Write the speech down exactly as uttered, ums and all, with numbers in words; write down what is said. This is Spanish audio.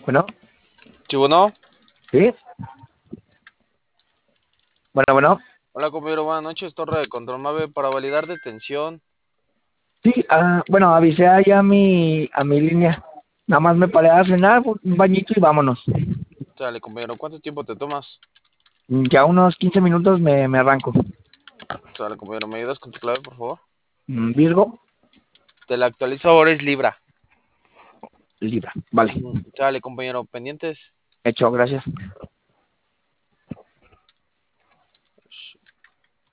Bueno, Sí, bueno. sí. Bueno, bueno. Hola, compañero. Buenas noches. Torre de control Mave para validar detención. Sí, ah, bueno, avisé allá a mi, a mi línea. Nada más me paré a cenar, un bañito y vámonos. Dale, compañero. ¿Cuánto tiempo te tomas? Ya unos quince minutos me, me arranco. Dale, compañero. ¿Me ayudas con tu clave, por favor? Mm, Virgo, Te la actualizo ahora, es Libra. Libra. Vale, Ujú. Dale, compañero. Pendientes. hecho, gracias.